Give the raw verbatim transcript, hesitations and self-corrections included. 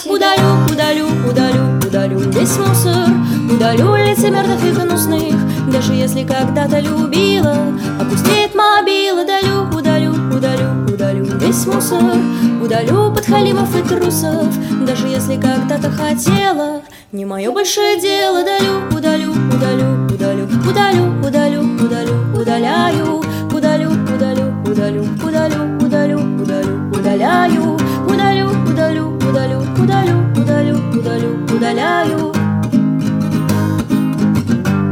Удалю, удалю, удалю, удалю весь мусор, удалю лицемерных и гнусных. Даже если когда-то любила, опустеет мобила. Удалю, удалю, удалю, удалю весь мусор, удалю подхалимов и трусов. Даже если когда-то хотела, не мое большое дело. Удалю, удалю, удалю, удалю, удалю, удалю, удалю, удаляю.